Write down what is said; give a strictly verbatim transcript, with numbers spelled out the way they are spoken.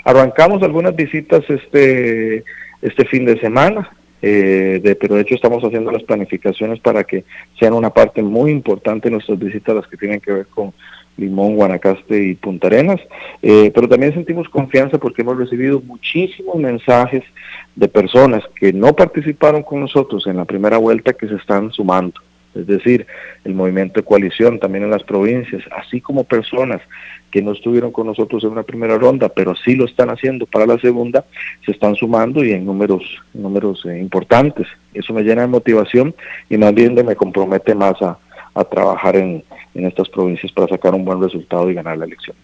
Arrancamos algunas visitas este, este fin de semana, eh, de, pero de hecho estamos haciendo las planificaciones para que sean una parte muy importante de nuestras visitas, las que tienen que ver con Limón, Guanacaste y Punta Arenas, eh, pero también sentimos confianza porque hemos recibido muchísimos mensajes de personas que no participaron con nosotros en la primera vuelta que se están sumando. Es decir, el movimiento de coalición también en las provincias, así como personas que no estuvieron con nosotros en una primera ronda, pero sí lo están haciendo para la segunda, se están sumando y en números, números eh, importantes. Eso me llena de motivación y más bien me compromete más a, a trabajar en, en estas provincias para sacar un buen resultado y ganar la elección.